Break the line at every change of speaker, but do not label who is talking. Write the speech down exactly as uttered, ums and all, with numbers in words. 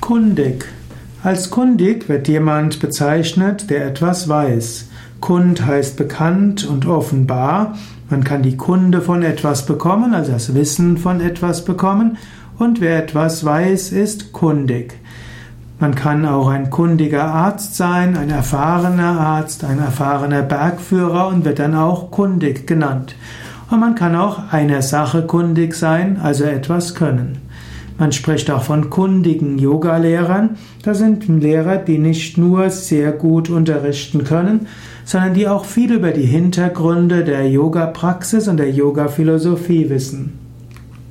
Kundig. Als kundig wird jemand bezeichnet, der etwas weiß. Kund heißt bekannt und offenbar. Man kann die Kunde von etwas bekommen, also das Wissen von etwas bekommen. Und wer etwas weiß, ist kundig. Man kann auch ein kundiger Arzt sein, ein erfahrener Arzt, ein erfahrener Bergführer und wird dann auch kundig genannt. Und man kann auch einer Sache kundig sein, also etwas können. Man spricht auch von kundigen Yogalehrern. Das sind Lehrer, die nicht nur sehr gut unterrichten können, sondern die auch viel über die Hintergründe der Yoga-Praxis und der Yoga-Philosophie wissen.